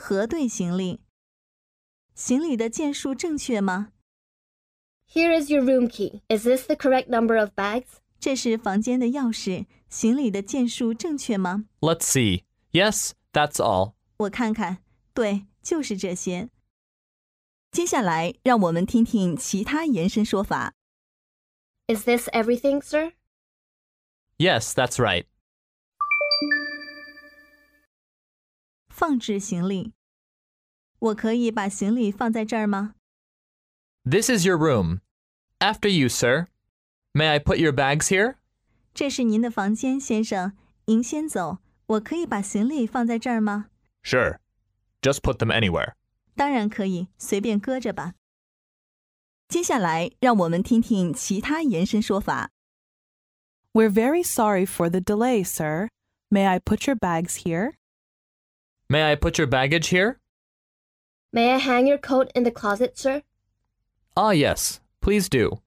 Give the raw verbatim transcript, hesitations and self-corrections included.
核对行李。行李的件数正确吗？ Here is your room key. Is this the correct number of bags? 这是房间的钥匙，行李的件数正确吗？ Let's see. Yes, that's all. 我看看，对，就是这些。 接下来，让我们听听其他延伸说法。 Is this everything, sir? Yes, that's right. 放置行李。我可以把行李放在这儿吗？ This is your room. After you, sir. May I put your bags here? 这是您的房间，先生。您先走。我可以把行李放在这儿吗？ Sure. Just put them anywhere. 当然可以，随便搁着吧。 接下来，让我们听听其他延伸说法。 We're very sorry for the delay, sir. May I put your bags here? May I put your baggage here? May I hang your coat in the closet, sir? Ah, yes. Please do.